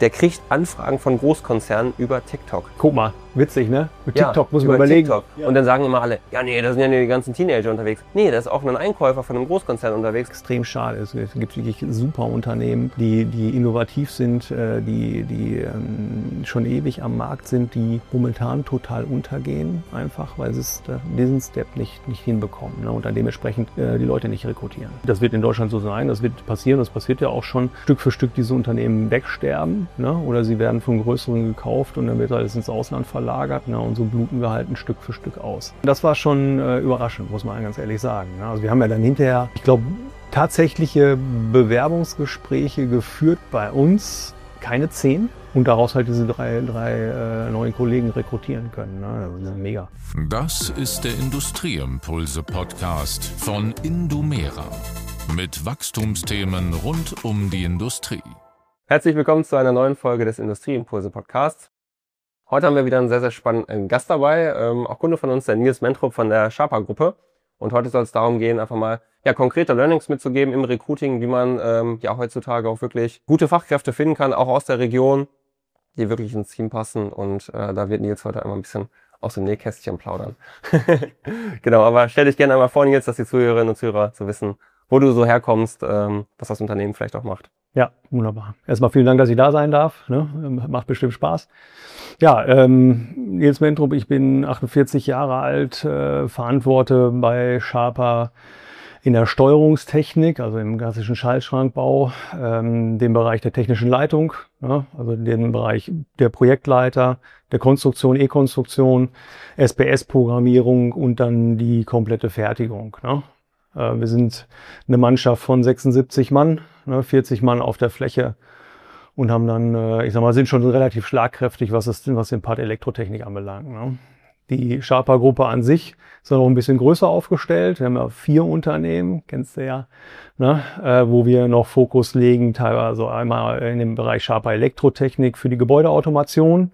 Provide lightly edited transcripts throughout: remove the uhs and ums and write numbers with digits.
der kriegt Anfragen von Großkonzernen über TikTok. Guck mal, witzig, ne? Mit Ja, TikTok muss man über überlegen. TikTok. Ja. Und dann sagen immer alle, ja nee, da sind ja nur die ganzen Teenager unterwegs. Nee, da ist auch ein Einkäufer von einem Großkonzern unterwegs. Extrem schade. Es gibt wirklich super Unternehmen, die innovativ sind, die schon ewig am Markt sind, die momentan total untergehen, einfach weil sie diesen Step nicht hinbekommen, ne? Und dann dementsprechend die Leute nicht rekrutieren. Das wird in Deutschland so sein, das wird passieren, das passiert ja auch schon. Stück für Stück diese Unternehmen wegsterben, ne? Oder sie werden von größeren gekauft und dann wird alles ins Ausland verlagert, ne? Und so bluten wir halt ein Stück für Stück aus. Das war schon überraschend, muss man ganz ehrlich sagen, ne? Also wir haben ja dann hinterher, ich glaube, tatsächliche Bewerbungsgespräche geführt bei uns, keine 10. Und daraus halt diese drei neuen Kollegen rekrutieren können. Ne? Das ist mega. Das ist der Industrieimpulse-Podcast von Indumera. Mit Wachstumsthemen rund um die Industrie. Herzlich willkommen zu einer neuen Folge des Industrieimpulse-Podcasts. Heute haben wir wieder einen sehr, sehr spannenden Gast dabei. Auch Kunde von uns, der Nils Mentrup von der Sharpa-Gruppe. Und heute soll es darum gehen, einfach mal konkrete Learnings mitzugeben im Recruiting, wie man heutzutage auch wirklich gute Fachkräfte finden kann, auch aus der Region, die wirklich ins Team passen. Und da wird Nils heute einmal ein bisschen aus dem Nähkästchen plaudern. Genau, aber stell dich gerne einmal vor, Nils, dass die Zuhörerinnen und Zuhörer so wissen, wo du so herkommst, was das Unternehmen vielleicht auch macht. Ja, wunderbar. Erstmal vielen Dank, dass ich da sein darf. Ne? Macht bestimmt Spaß. Ja, Nils Mentrup, ich bin 48 Jahre alt, verantworte bei Sharpa in der Steuerungstechnik, also im klassischen Schaltschrankbau, den Bereich der technischen Leitung, ja, also den Bereich der Projektleiter, der Konstruktion, E-Konstruktion, SPS-Programmierung und dann die komplette Fertigung. Ne? Wir sind eine Mannschaft von 76 Mann, 40 Mann auf der Fläche und haben dann, sind schon relativ schlagkräftig, was den Part Elektrotechnik anbelangt. Ne? Die Sharpa-Gruppe an sich ist noch ein bisschen größer aufgestellt. Wir haben ja 4 Unternehmen, kennst du ja, ne? Wo wir noch Fokus legen, teilweise einmal in dem Bereich Sharpa Elektrotechnik für die Gebäudeautomation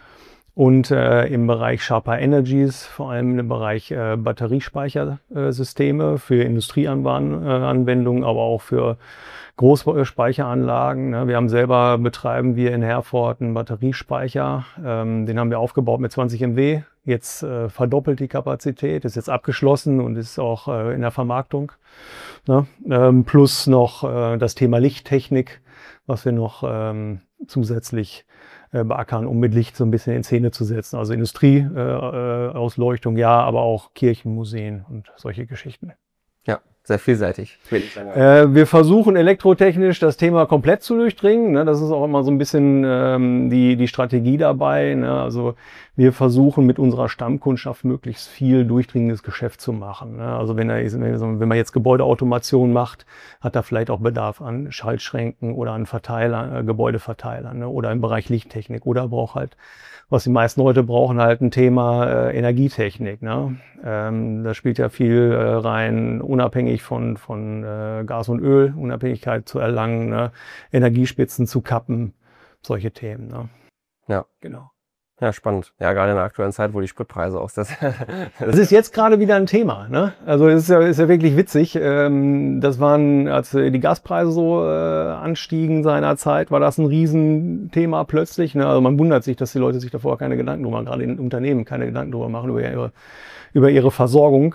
und im Bereich Sharpa Energies, vor allem im Bereich Batteriespeichersysteme für Industrieanwendungen, aber auch für Großspeicheranlagen. Ne? Wir betreiben wir in Herford einen Batteriespeicher. Den haben wir aufgebaut mit 20 MW. Jetzt verdoppelt die Kapazität, ist jetzt abgeschlossen und ist auch in der Vermarktung. Ne? Plus noch das Thema Lichttechnik, was wir noch zusätzlich beackern, um mit Licht so ein bisschen in Szene zu setzen. Also Industrieausleuchtung, ja, aber auch Kirchen, Museen und solche Geschichten. Ja, sehr vielseitig. Wir versuchen elektrotechnisch das Thema komplett zu durchdringen. Ne? Das ist auch immer so ein bisschen die Strategie dabei. Ne? Also wir versuchen mit unserer Stammkundschaft möglichst viel durchdringendes Geschäft zu machen. Ne? Also wenn man jetzt Gebäudeautomation macht, hat er vielleicht auch Bedarf an Schaltschränken oder an Gebäudeverteilern, ne? Oder im Bereich Lichttechnik oder braucht halt, was die meisten Leute brauchen, halt ein Thema Energietechnik. Ne? Da spielt ja viel rein, unabhängig von Gas und Öl, Unabhängigkeit zu erlangen, ne? Energiespitzen zu kappen, solche Themen. Ne? Ja, genau. Ja, spannend. Ja, gerade in der aktuellen Zeit, wo die Spritpreise aus das ist jetzt gerade wieder ein Thema. Ne? Also es ist ja wirklich witzig. Das waren, als die Gaspreise so anstiegen seinerzeit, war das ein Riesenthema plötzlich. Ne? Also man wundert sich, dass die Leute sich davor keine Gedanken drüber machen, gerade in Unternehmen keine Gedanken drüber machen, über ihre Versorgung.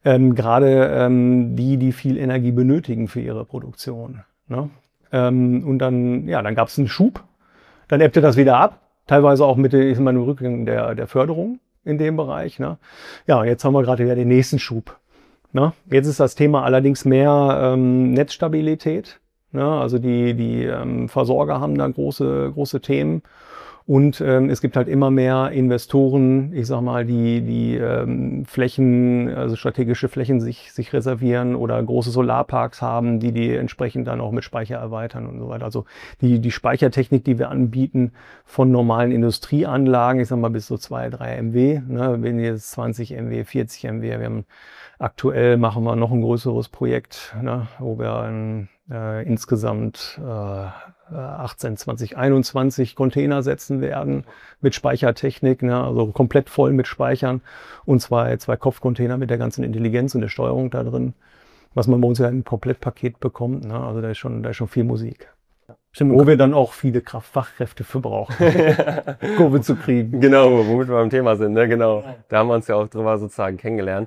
Gerade die viel Energie benötigen für ihre Produktion. Ne? Und dann gab es einen Schub, dann ebbte das wieder ab. Teilweise auch mit dem Rückgang der Förderung in dem Bereich. Ne? Ja, und jetzt haben wir gerade wieder den nächsten Schub. Ne? Jetzt ist das Thema allerdings mehr Netzstabilität. Ne? Also die Versorger haben da große Themen. Und es gibt halt immer mehr Investoren, ich sag mal, die Flächen, also strategische Flächen sich reservieren oder große Solarparks haben, die entsprechend dann auch mit Speicher erweitern und so weiter. Also die Speichertechnik, die wir anbieten von normalen Industrieanlagen, ich sag mal bis so 2, 3 MW, ne, wenn jetzt 20 MW, 40 MW, aktuell machen wir noch ein größeres Projekt, ne, wo wir insgesamt 18, 20, 21 Container setzen werden mit Speichertechnik, ne, also komplett voll mit Speichern und zwei Kopfcontainer mit der ganzen Intelligenz und der Steuerung da drin, was man bei uns ja im Komplettpaket bekommt. Ne, also da ist schon viel Musik. Stimmt, wo wir dann auch viele Fachkräfte für brauchen, Kurve zu kriegen. Genau, womit wir beim Thema sind, ne? Genau. Da haben wir uns ja auch drüber sozusagen kennengelernt.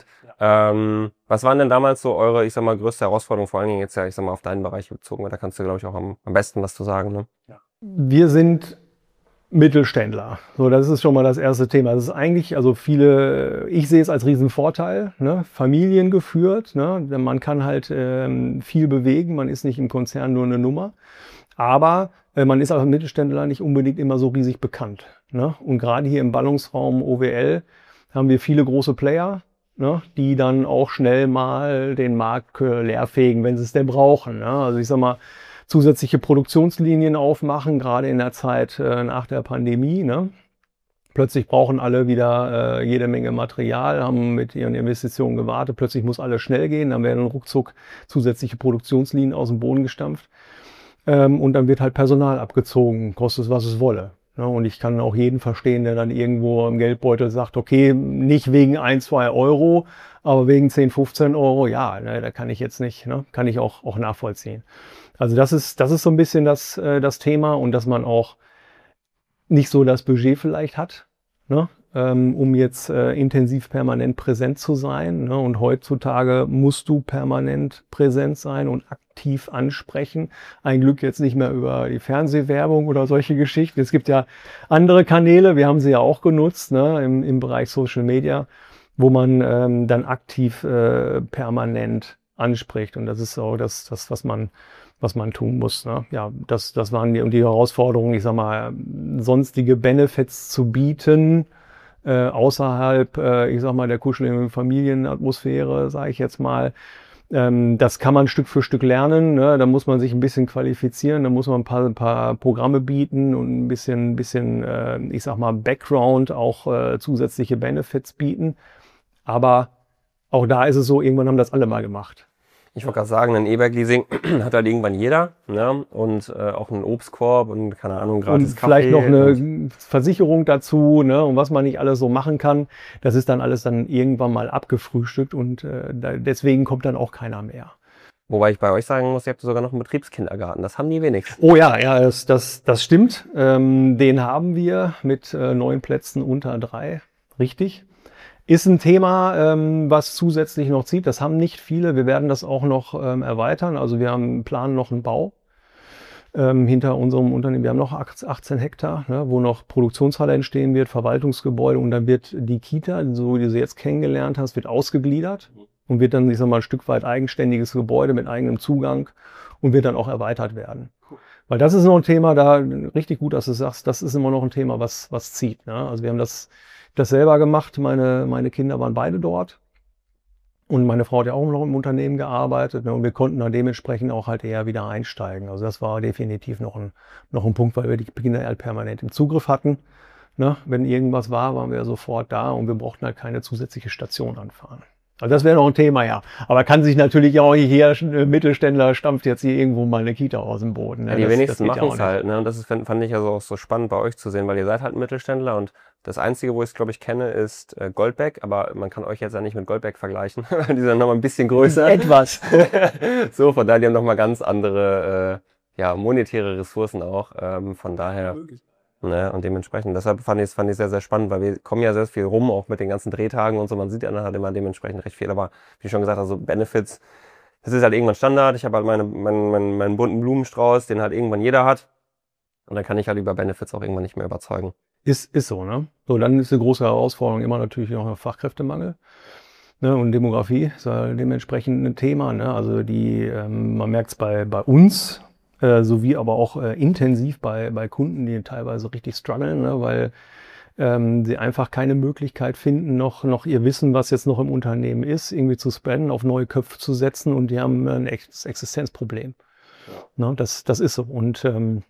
Was waren denn damals so eure, ich sag mal, größte Herausforderungen, vor allen Dingen jetzt ja, ich sag mal, auf deinen Bereich bezogen, weil da kannst du, glaube ich, auch am besten was zu sagen, ne? Wir sind Mittelständler. So, das ist schon mal das erste Thema. Das ist eigentlich, also ich sehe es als Riesenvorteil, ne? Familiengeführt, ne? Man kann halt viel bewegen, man ist nicht im Konzern nur eine Nummer. Aber man ist als Mittelständler nicht unbedingt immer so riesig bekannt, ne? Und gerade hier im Ballungsraum OWL haben wir viele große Player, ne? Die dann auch schnell mal den Markt leerfegen, wenn sie es denn brauchen, ne? Also ich sag mal, zusätzliche Produktionslinien aufmachen, gerade in der Zeit nach der Pandemie, ne? Plötzlich brauchen alle wieder jede Menge Material, haben mit ihren Investitionen gewartet. Plötzlich muss alles schnell gehen, dann werden ruckzuck zusätzliche Produktionslinien aus dem Boden gestampft. Und dann wird halt Personal abgezogen, kostet es, was es wolle. Ja, und ich kann auch jeden verstehen, der dann irgendwo im Geldbeutel sagt, okay, nicht wegen 1, 2 Euro, aber wegen 10, 15 Euro, ja, ne, da kann ich jetzt nicht, ne, kann ich auch nachvollziehen. Also das ist so ein bisschen das Thema und dass man auch nicht so das Budget vielleicht hat, ne, um jetzt intensiv permanent präsent zu sein. Ne? Und heutzutage musst du permanent präsent sein und aktiv ansprechen. Ein Glück jetzt nicht mehr über die Fernsehwerbung oder solche Geschichten. Es gibt ja andere Kanäle, wir haben sie ja auch genutzt, ne, im Bereich Social Media, wo man dann aktiv permanent anspricht. Und das ist auch das was man tun muss. Ne? Ja, das waren die Herausforderungen, ich sag mal, sonstige Benefits zu bieten, außerhalb, ich sag mal, der kuscheligen Familienatmosphäre, sage ich jetzt mal. Das kann man Stück für Stück lernen. Ne? Da muss man sich ein bisschen qualifizieren, da muss man ein paar Programme bieten und ein bisschen, ich sag mal, Background, auch zusätzliche Benefits bieten. Aber auch da ist es so, irgendwann haben das alle mal gemacht. Ich wollte gerade sagen, ein E-Bike-Leasing hat halt irgendwann jeder, ne? Und auch einen Obstkorb und keine Ahnung, gratis und vielleicht Kaffee. Noch eine Versicherung dazu, ne? Und was man nicht alles so machen kann, das ist dann alles dann irgendwann mal abgefrühstückt und deswegen kommt dann auch keiner mehr. Wobei ich bei euch sagen muss, ihr habt sogar noch einen Betriebskindergarten. Das haben die wenigsten. Oh ja, das stimmt. Den haben wir mit 9 Plätzen unter 3. Richtig. Ist ein Thema, was zusätzlich noch zieht. Das haben nicht viele. Wir werden das auch noch erweitern. Also wir planen noch einen Bau hinter unserem Unternehmen. Wir haben noch 18 Hektar, ne, wo noch Produktionshalle entstehen wird, Verwaltungsgebäude. Und dann wird die Kita, so wie du sie jetzt kennengelernt hast, wird ausgegliedert und wird dann, ich sag mal, ein Stück weit eigenständiges Gebäude mit eigenem Zugang und wird dann auch erweitert werden. Weil das ist noch ein Thema, da richtig gut, dass du sagst, das ist immer noch ein Thema, was zieht. Ne? Also wir haben das selber gemacht. Meine Kinder waren beide dort. Und meine Frau hat ja auch noch im Unternehmen gearbeitet. Ne? Und wir konnten da dementsprechend auch halt eher wieder einsteigen. Also das war definitiv noch ein Punkt, weil wir die Kinder halt permanent im Zugriff hatten. Ne? Wenn irgendwas war, waren wir sofort da und wir brauchten halt keine zusätzliche Station anfahren. Also das wäre noch ein Thema, ja. Aber kann sich natürlich auch hier, Mittelständler stampft jetzt hier irgendwo mal eine Kita aus dem Boden. Ne? Ja, die wenigsten machen es halt, ne? Und das fand ich also auch so spannend bei euch zu sehen, weil ihr seid halt ein Mittelständler und das Einzige, wo ich es, glaube ich, kenne, ist Goldbeck, aber man kann euch jetzt ja nicht mit Goldbeck vergleichen. Die sind nochmal ein bisschen größer. Etwas. So, von daher, die haben nochmal ganz andere, monetäre Ressourcen auch. Von daher. Ne, und dementsprechend, deshalb fand ich es sehr, sehr spannend, weil wir kommen ja sehr viel rum, auch mit den ganzen Drehtagen und so, man sieht ja halt immer dementsprechend recht viel, aber wie schon gesagt, also Benefits, das ist halt irgendwann Standard, ich habe halt meinen bunten Blumenstrauß, den halt irgendwann jeder hat und dann kann ich halt über Benefits auch irgendwann nicht mehr überzeugen. Ist so, ne? So, dann ist eine große Herausforderung immer natürlich noch der Fachkräftemangel. Ne? Und Demografie ist ja dementsprechend ein Thema, ne? Also man merkt es bei uns, sowie aber auch intensiv bei Kunden, die teilweise richtig strugglen, ne, weil sie einfach keine Möglichkeit finden, noch ihr Wissen, was jetzt noch im Unternehmen ist, irgendwie zu spreaden, auf neue Köpfe zu setzen und die haben ein Existenzproblem. Ja. Ne, das ist so. Und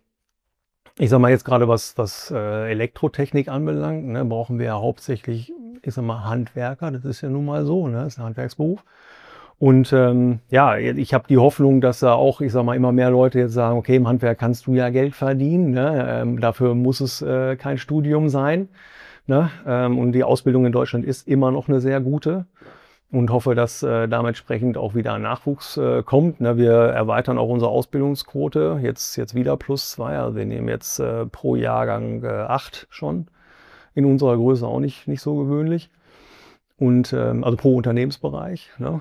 ich sag mal jetzt gerade, was Elektrotechnik anbelangt, ne, brauchen wir ja hauptsächlich, ich sag mal, Handwerker, das ist ja nun mal so, ne, das ist ein Handwerksberuf. Und ich habe die Hoffnung, dass da auch, ich sag mal, immer mehr Leute jetzt sagen, okay, im Handwerk kannst du ja Geld verdienen, ne? Dafür muss es kein Studium sein. Ne? Und die Ausbildung in Deutschland ist immer noch eine sehr gute. und hoffe, dass dementsprechend auch wieder ein Nachwuchs kommt. Ne? Wir erweitern auch unsere Ausbildungsquote, jetzt wieder +2, also wir nehmen jetzt pro Jahrgang 8 schon, in unserer Größe auch nicht so gewöhnlich. Und also pro Unternehmensbereich. Ne?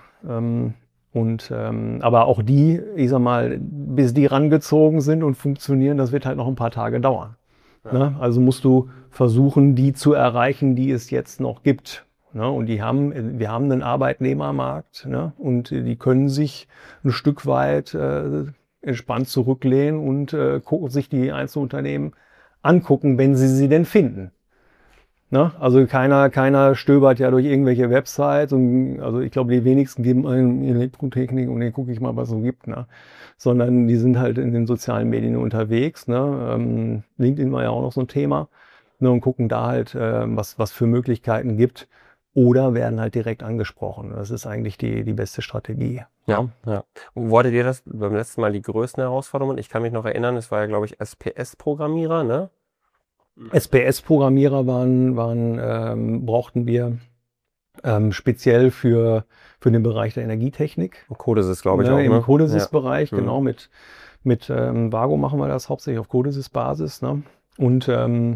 Aber auch die, ich sag mal, bis die rangezogen sind und funktionieren, das wird halt noch ein paar Tage dauern. Ja. Ne? Also musst du versuchen, die zu erreichen, die es jetzt noch gibt. Ne? Und wir haben einen Arbeitnehmermarkt, ne? Und die können sich ein Stück weit entspannt zurücklehnen und sich die Einzelunternehmen angucken, wenn sie denn finden. Ne? Also keiner stöbert ja durch irgendwelche Websites und also ich glaube, die wenigsten geben ein Elektrotechnik und dann gucke ich mal, was es so gibt, ne? Sondern die sind halt in den sozialen Medien unterwegs, ne? LinkedIn war ja auch noch so ein Thema, ne? Und gucken da halt, was für Möglichkeiten gibt oder werden halt direkt angesprochen. Das ist eigentlich die beste Strategie. Ja, ja. Wo hattet ihr das beim letzten Mal die größten Herausforderungen? Ich kann mich noch erinnern, es war ja, glaube ich, SPS-Programmierer, ne? SPS-Programmierer brauchten wir speziell für den Bereich der Energietechnik. Codesys, glaube ich, auch. Im ne? Codesys-Bereich, Ja. Genau. Mit Vago machen wir das hauptsächlich auf Codesys-Basis. Ne? Und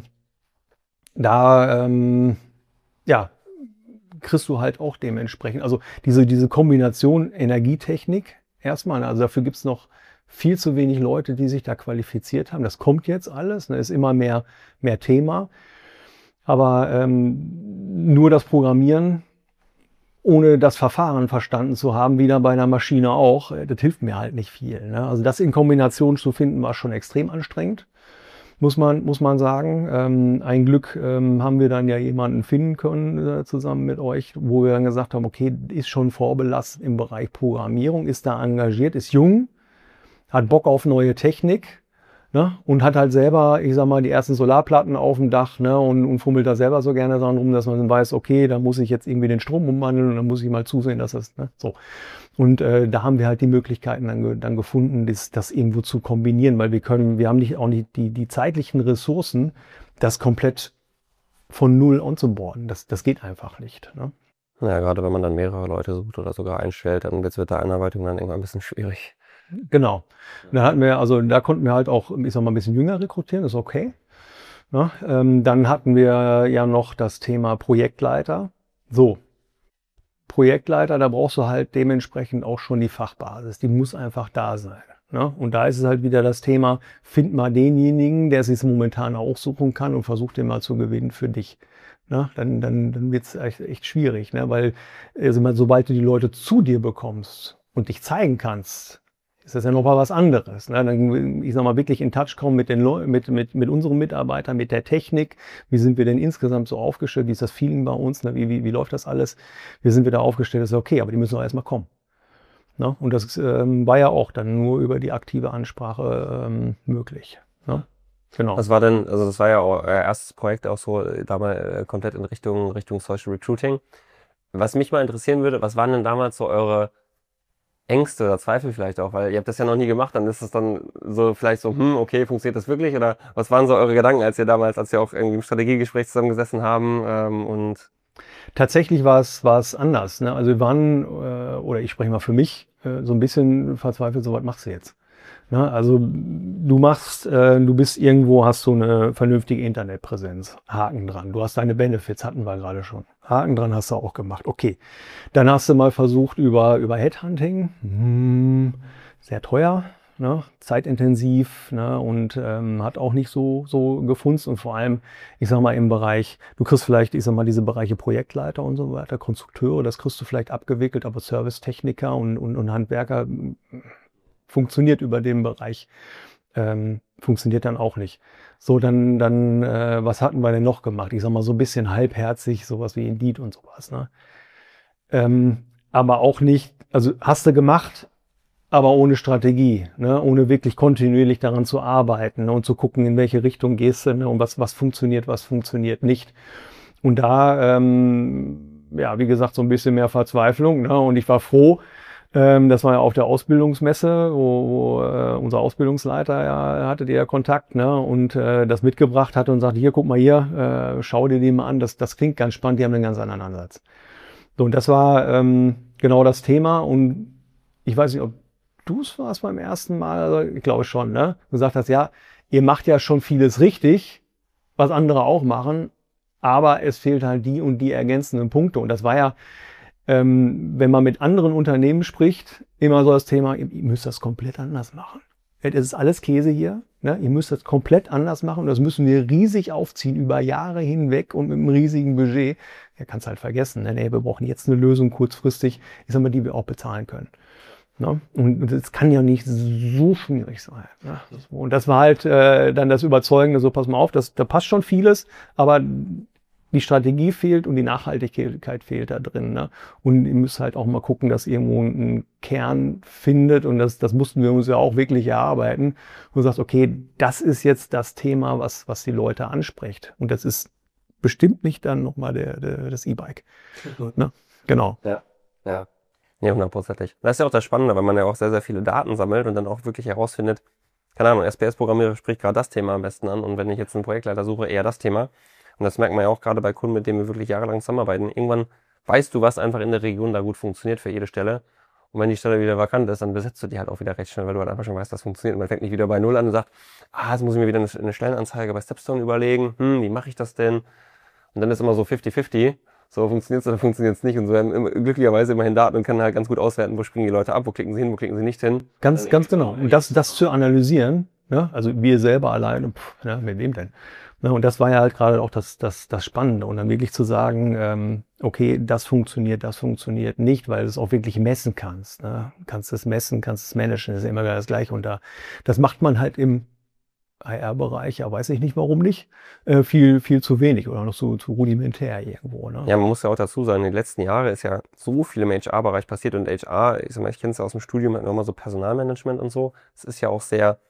ja, kriegst du halt auch dementsprechend, also diese Kombination Energietechnik erstmal, also dafür gibt es noch viel zu wenig Leute, die sich da qualifiziert haben. Das kommt jetzt alles, ne, ist immer mehr Thema. Aber nur das Programmieren, ohne das Verfahren verstanden zu haben, wieder bei einer Maschine auch, das hilft mir halt nicht viel. Ne? Also das in Kombination zu finden, war schon extrem anstrengend, muss man sagen. Ein Glück haben wir dann ja jemanden finden können zusammen mit euch, wo wir dann gesagt haben, okay, ist schon vorbelastet im Bereich Programmierung, ist da engagiert, ist jung, hat Bock auf neue Technik, ne? Und hat halt selber, ich sag mal, die ersten Solarplatten auf dem Dach, ne? Und fummelt da selber so gerne dran rum, dass man dann weiß, okay, da muss ich jetzt irgendwie den Strom umwandeln und dann muss ich mal zusehen, dass das, ne? So. Und da haben wir halt die Möglichkeiten dann gefunden, das irgendwo zu kombinieren, weil wir haben auch nicht die zeitlichen Ressourcen, das komplett von null onzuboarden. Das geht einfach nicht, ne? Ja, gerade wenn man dann mehrere Leute sucht oder sogar einstellt, dann wird es mit der Einarbeitung dann irgendwann ein bisschen schwierig. Genau. Da konnten wir halt auch, ich sag mal, ein bisschen jünger rekrutieren, ist okay. Ja, dann hatten wir ja noch das Thema Projektleiter. So, Projektleiter, da brauchst du halt dementsprechend auch schon die Fachbasis. Die muss einfach da sein. Ne? Und da ist es halt wieder das Thema, find mal denjenigen, der es sich momentan auch suchen kann und versuch den mal zu gewinnen für dich. Ne? Dann wird es echt schwierig, ne? Weil sobald du die Leute zu dir bekommst und dich zeigen kannst, ist das ja noch mal was anderes. Ne? Dann, ich sag mal, wirklich in Touch kommen mit unseren Mitarbeitern, mit der Technik. Wie sind wir denn insgesamt so aufgestellt? Wie ist das Feeling bei uns? Ne? Wie läuft das alles? Wie sind wir da aufgestellt? Das ist okay, aber die müssen auch erstmal kommen. Ne? Und das war ja auch dann nur über die aktive Ansprache möglich. Ne? Genau. Was war denn, also das war ja euer erstes Projekt auch so, damals komplett in Richtung Social Recruiting. Was mich mal interessieren würde, was waren denn damals so eure Ängste oder Zweifel vielleicht auch, weil ihr habt das ja noch nie gemacht, dann ist es dann so vielleicht so, okay, funktioniert das wirklich? Oder was waren so eure Gedanken, als ihr auch irgendwie im Strategiegespräch zusammengesessen haben und tatsächlich war es anders. Ne? Also wir waren, oder ich spreche mal für mich, so ein bisschen verzweifelt, so was machst du jetzt? Ne? Also du bist irgendwo, hast du eine vernünftige Internetpräsenz, Haken dran. Du hast deine Benefits, hatten wir gerade schon. Haken dran hast du auch gemacht. Okay, dann hast du mal versucht über Headhunting, sehr teuer, ne? Zeitintensiv, ne? Und hat auch nicht so gefunzt und vor allem, ich sag mal im Bereich, du kriegst vielleicht, ich sag mal diese Bereiche Projektleiter und so weiter, Konstrukteure, das kriegst du vielleicht abgewickelt, aber Servicetechniker und Handwerker funktioniert über den Bereich, funktioniert dann auch nicht. So, dann was hatten wir denn noch gemacht? Ich sag mal so ein bisschen halbherzig, sowas wie Indeed und sowas, ne? Aber auch nicht, also hast du gemacht, aber ohne Strategie, ne? Ohne wirklich kontinuierlich daran zu arbeiten, ne? Und zu gucken, in welche Richtung gehst du, ne? Und was funktioniert nicht. Und da, ja, wie gesagt, so ein bisschen mehr Verzweiflung, ne? Und ich war froh, das war ja auf der Ausbildungsmesse, wo unser Ausbildungsleiter, ja, hattet ihr ja Kontakt, ne, und das mitgebracht hat und sagte, hier, guck mal hier, schau dir die mal an, das klingt ganz spannend, die haben einen ganz anderen Ansatz. So, und das war genau das Thema. Und ich weiß nicht, ob du es warst beim ersten Mal, also ich glaube schon, ne? Du gesagt hast, ja, ihr macht ja schon vieles richtig, was andere auch machen, aber es fehlt halt die und die ergänzenden Punkte. Und das war ja, wenn man mit anderen Unternehmen spricht, immer so das Thema, ihr müsst das komplett anders machen. Es ist alles Käse hier, ne? Ihr müsst das komplett anders machen und das müssen wir riesig aufziehen über Jahre hinweg und mit einem riesigen Budget. Ja, kannst halt vergessen, ne? Nee, wir brauchen jetzt eine Lösung kurzfristig, ich sag mal, die wir auch bezahlen können. Ne? Und das kann ja nicht so schwierig sein. Ne? Und das war halt dann das Überzeugende, so pass mal auf, da passt schon vieles, aber die Strategie fehlt und die Nachhaltigkeit fehlt da drin. Ne? Und ihr müsst halt auch mal gucken, dass ihr irgendwo einen Kern findet und das mussten wir uns ja auch wirklich erarbeiten. Und du sagst, okay, das ist jetzt das Thema, was die Leute anspricht. Und das ist bestimmt nicht dann nochmal das E-Bike. Ne? Genau. Ja, ja. Ja, 100%. Das ist ja auch das Spannende, weil man ja auch sehr, sehr viele Daten sammelt und dann auch wirklich herausfindet, keine Ahnung, SPS-Programmierer spricht gerade das Thema am besten an und wenn ich jetzt einen Projektleiter suche, eher das Thema. Und das merkt man ja auch gerade bei Kunden, mit denen wir wirklich jahrelang zusammenarbeiten. Irgendwann weißt du, was einfach in der Region da gut funktioniert für jede Stelle. Und wenn die Stelle wieder vakant ist, dann besetzt du die halt auch wieder recht schnell, weil du halt einfach schon weißt, das funktioniert. Und man fängt nicht wieder bei Null an und sagt, jetzt muss ich mir wieder eine Stellenanzeige bei Stepstone überlegen. Wie mache ich das denn? Und dann ist immer so 50-50. So funktioniert es oder funktioniert es nicht. Und so haben glücklicherweise immerhin Daten und kann halt ganz gut auswerten, wo springen die Leute ab, wo klicken sie hin, wo klicken sie nicht hin. Ganz genau. Und das zu analysieren, ne? Also wir selber alleine, mit wem denn? Ne? Und das war ja halt gerade auch das Spannende. Und dann wirklich zu sagen, okay, das funktioniert nicht, weil du es auch wirklich messen kannst. Ne? Kannst es messen, kannst es managen, das ist immer das Gleiche. Und das macht man halt im HR-Bereich, ja, weiß ich nicht, warum nicht, viel zu wenig oder noch zu rudimentär irgendwo. Ne? Ja, man muss ja auch dazu sagen, in den letzten Jahren ist ja so viel im HR-Bereich passiert und HR, ich kenne es ja aus dem Studium, hat nochmal so Personalmanagement und so. Es ist ja auch sehr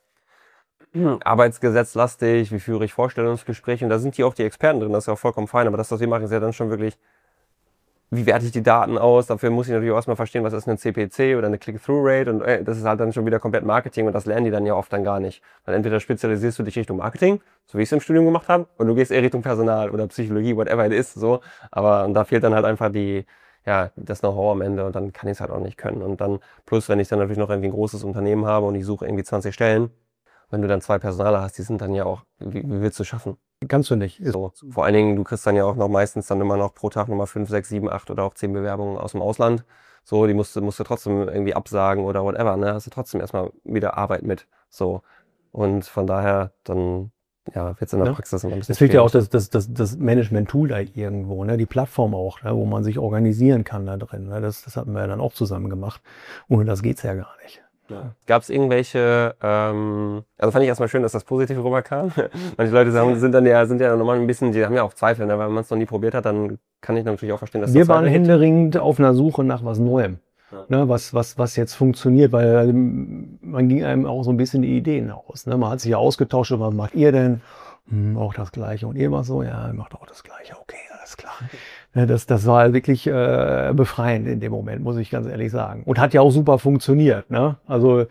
arbeitsgesetzlastig, wie führe ich Vorstellungsgespräche und da sind auch die Experten drin, das ist ja auch vollkommen fein, aber das, was wir machen, ist ja dann schon wirklich, wie werte ich die Daten aus? Dafür muss ich natürlich auch erstmal verstehen, was ist ein CPC oder eine Click-Through-Rate und das ist halt dann schon wieder komplett Marketing und das lernen die dann ja oft dann gar nicht. Weil entweder spezialisierst du dich Richtung Marketing, so wie ich es im Studium gemacht habe, und du gehst eher Richtung Personal oder Psychologie, whatever it is, so. Aber und da fehlt dann halt einfach das Know-how am Ende und dann kann ich es halt auch nicht können. Und dann, plus wenn ich dann natürlich noch irgendwie ein großes Unternehmen habe und ich suche irgendwie 20 Stellen, wenn du dann 2 Personaler hast, die sind dann ja auch, wie willst du schaffen? Kannst du nicht. So. Vor allen Dingen, du kriegst dann ja auch noch meistens dann immer noch pro Tag nochmal 5, 6, 7, 8 oder auch 10 Bewerbungen aus dem Ausland. So, die musst du trotzdem irgendwie absagen oder whatever, ne? Hast du trotzdem erstmal wieder Arbeit mit. So. Und von daher, dann, wird es in der Praxis immer ein bisschen. Es fehlt ja auch das Management-Tool da irgendwo, ne? Die Plattform auch, ne? Wo man sich organisieren kann da drin. Ne? Das hatten wir ja dann auch zusammen gemacht. Ohne das geht's ja gar nicht. Ja. Gab es irgendwelche, also fand ich erstmal schön, dass das positiv rüberkam. Manche Leute sind ja nochmal ein bisschen, die haben ja auch Zweifel, ne? Weil man es noch nie probiert hat, dann kann ich natürlich auch verstehen, dass wir waren händeringend auf einer Suche nach was Neuem, ne? Was jetzt funktioniert, weil man ging einem auch so ein bisschen die Ideen aus. Ne? Man hat sich ja ausgetauscht, was macht ihr denn? Auch das Gleiche. Und ihr macht so, ja, ihr macht auch das Gleiche. Okay, alles klar. Das war wirklich befreiend in dem Moment, muss ich ganz ehrlich sagen. Und hat ja auch super funktioniert. Ne? Also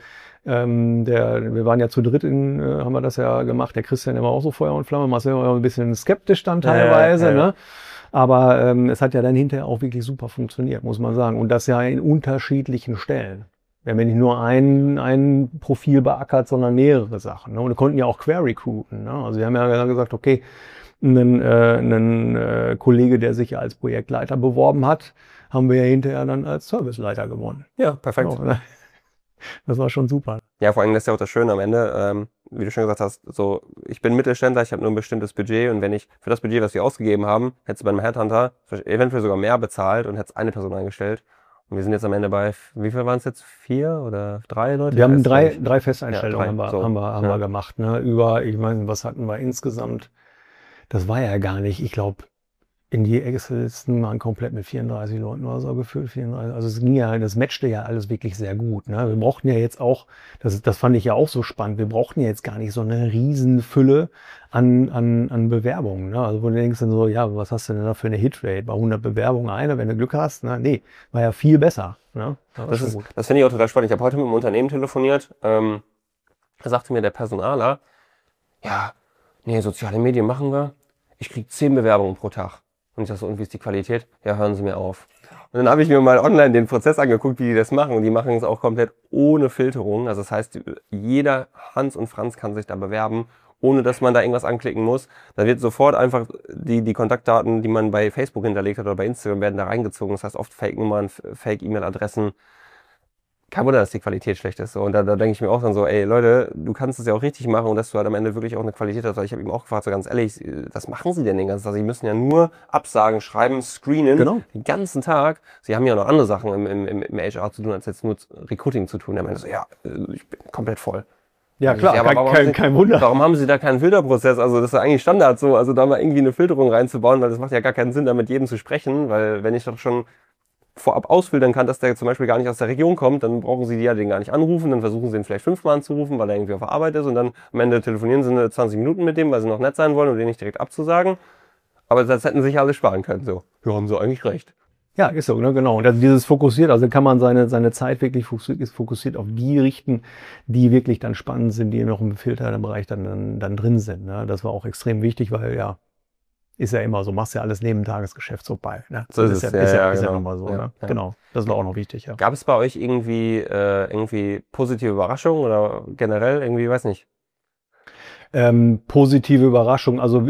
wir waren ja zu dritt, haben wir das ja gemacht. Der Christian, der war auch so Feuer und Flamme. Marcel war ein bisschen skeptisch dann teilweise. Ne? Aber es hat ja dann hinterher auch wirklich super funktioniert, muss man sagen. Und das ja in unterschiedlichen Stellen. Wir haben ja nicht nur ein Profil beackert, sondern mehrere Sachen. Ne? Und wir konnten ja auch quer-recruiten. Ne? Also wir haben ja gesagt, okay, einen Kollege, der sich ja als Projektleiter beworben hat, haben wir ja hinterher dann als Serviceleiter gewonnen. Ja, perfekt. So, ne? Das war schon super. Ja, vor allem das ist ja auch das Schöne am Ende, wie du schon gesagt hast, so, ich bin Mittelständler, ich habe nur ein bestimmtes Budget und wenn ich für das Budget, was wir ausgegeben haben, hättest du bei einem Headhunter eventuell sogar mehr bezahlt und hättest eine Person eingestellt. Und wir sind jetzt am Ende bei, wie viel waren es jetzt? 4 oder 3 Leute? Wir haben drei Festeinstellungen haben wir gemacht. Ne? Ich meine, was hatten wir insgesamt? Das war ja gar nicht, ich glaube, in die Excel-Listen waren komplett mit 34 Leuten oder so gefüllt. 34, also es ging ja, das matchte ja alles wirklich sehr gut. Ne? Wir brauchten ja jetzt auch, das fand ich ja auch so spannend, wir brauchten ja jetzt gar nicht so eine Riesenfülle an Bewerbungen. Ne? Also wo du denkst dann so, ja, was hast du denn da für eine Hitrate? Bei 100 Bewerbungen eine, wenn du Glück hast? Ne? Nee, war ja viel besser. Ne? Das finde ich auch total spannend. Ich habe heute mit einem Unternehmen telefoniert, da sagte mir der Personaler, ja, nee, soziale Medien machen wir. Ich kriege 10 Bewerbungen pro Tag. Und ich dachte so, und wie ist die Qualität? Ja, hören Sie mir auf. Und dann habe ich mir mal online den Prozess angeguckt, wie die das machen. Und die machen es auch komplett ohne Filterung. Also das heißt, jeder Hans und Franz kann sich da bewerben, ohne dass man da irgendwas anklicken muss. Da wird sofort einfach die Kontaktdaten, die man bei Facebook hinterlegt hat oder bei Instagram, werden da reingezogen. Das heißt oft Fake-Nummern, Fake-E-Mail-Adressen. Kein Wunder, dass die Qualität schlecht ist. So. Und da denke ich mir auch dann so, ey Leute, du kannst es ja auch richtig machen und dass du halt am Ende wirklich auch eine Qualität hast. Weil ich habe ihm auch gefragt, so ganz ehrlich, was machen sie denn den ganzen Tag? Sie müssen ja nur Absagen schreiben, screenen, Genau. den ganzen Tag. Sie haben ja noch andere Sachen im HR zu tun, als jetzt nur Recruiting zu tun. Er meinte so, ja, ich bin komplett voll. Ja klar, Ja, aber kein Wunder. Warum haben sie da keinen Filterprozess? Also das ist ja eigentlich Standard so, also da mal irgendwie eine Filterung reinzubauen, weil das macht ja gar keinen Sinn, da mit jedem zu sprechen, weil wenn ich doch schon vorab ausfiltern kann, dass der zum Beispiel gar nicht aus der Region kommt, dann brauchen sie den gar nicht anrufen, dann versuchen sie ihn vielleicht 5-mal anzurufen, weil er irgendwie auf der Arbeit ist und dann am Ende telefonieren sie 20 Minuten mit dem, weil sie noch nett sein wollen und den nicht direkt abzusagen. Aber das hätten sich alle sparen können, so. Ja, haben sie eigentlich recht. Ja, ist so, ne, genau. Und also dieses fokussiert, also kann man seine Zeit wirklich fokussiert auf die richten, die wirklich dann spannend sind, die noch im gefilterten Bereich dann drin sind. Ne? Das war auch extrem wichtig, weil ja, ist ja immer so, machst ja alles neben dem Tagesgeschäft so bei. Ne? So ist es. Ist ja genau. nochmal so. Ja, Ne? ja. Genau, das war auch noch wichtig. Ja. Gab es bei euch irgendwie positive Überraschungen oder generell irgendwie, weiß nicht? Positive Überraschung, also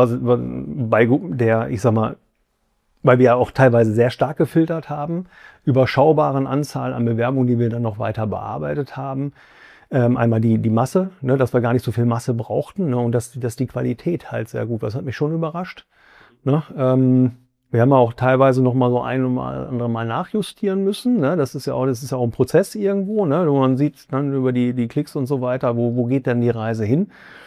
bei der, ich sag mal, weil wir ja auch teilweise sehr stark gefiltert haben, überschaubaren Anzahl an Bewerbungen, die wir dann noch weiter bearbeitet haben. Einmal die Masse, ne, dass wir gar nicht so viel Masse brauchten, ne, und dass die Qualität halt sehr gut war. Das hat mich schon überrascht. Ne? Wir haben auch teilweise noch mal so ein oder andere Mal nachjustieren müssen. Ne? Das ist ja auch ein Prozess irgendwo, ne? Wo man sieht dann über die Klicks und so weiter, wo geht denn die Reise hin?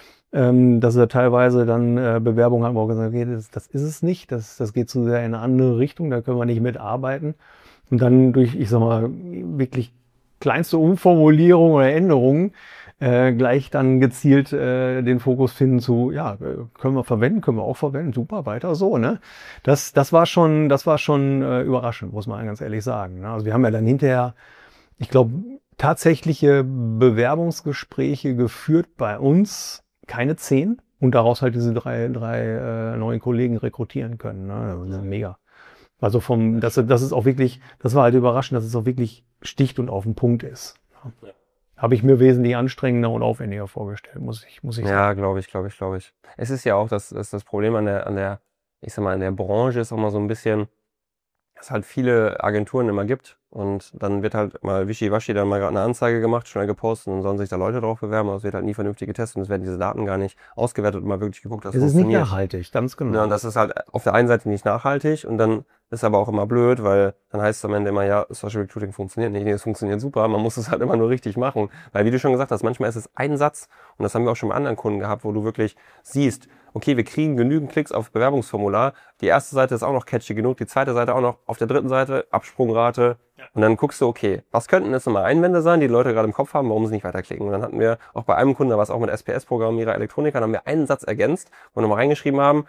Dass wir teilweise dann Bewerbungen haben, wo wir gesagt haben, okay, das ist es nicht, das geht zu sehr in eine andere Richtung, da können wir nicht mitarbeiten. Und dann durch, ich sag mal, wirklich kleinste Umformulierung oder Änderungen gleich dann gezielt den Fokus finden zu, ja, können wir auch verwenden, super, weiter so, ne? Das war schon überraschend, muss man ganz ehrlich sagen. Ne? Also wir haben ja dann hinterher, ich glaube, tatsächliche Bewerbungsgespräche geführt bei uns, keine 10, und daraus halt diese drei neuen Kollegen rekrutieren können. Ne? Das ist mega. Also das ist auch wirklich, das war halt überraschend, dass es auch wirklich sticht und auf den Punkt ist. Ja. Habe ich mir wesentlich anstrengender und aufwendiger vorgestellt, muss ich sagen. Ja, glaube ich. Es ist ja auch das Problem an der, ich sag mal, in der Branche ist auch mal so ein bisschen, dass es halt viele Agenturen immer gibt und dann wird halt mal wischiwaschi dann mal gerade eine Anzeige gemacht, schnell gepostet und dann sollen sich da Leute drauf bewerben, aber es wird halt nie vernünftig getestet und es werden diese Daten gar nicht ausgewertet und mal wirklich geguckt, dass es funktioniert. Es ist nicht nachhaltig, ganz genau. Ja, und das ist halt auf der einen Seite nicht nachhaltig und dann ist aber auch immer blöd, weil dann heißt es am Ende immer, ja, Social Recruiting funktioniert nicht. Nee, es funktioniert super, man muss es halt immer nur richtig machen. Weil wie du schon gesagt hast, manchmal ist es ein Satz und das haben wir auch schon bei anderen Kunden gehabt, wo du wirklich siehst, okay, wir kriegen genügend Klicks auf Bewerbungsformular, die erste Seite ist auch noch catchy genug, die zweite Seite auch noch, auf der dritten Seite Absprungrate und dann guckst du, okay, was könnten jetzt nochmal Einwände sein, die Leute gerade im Kopf haben, warum sie nicht weiterklicken. Und dann hatten wir auch bei einem Kunden, da war es auch mit SPS-Programmierer, Elektroniker, dann haben wir einen Satz ergänzt, wo wir nochmal reingeschrieben haben,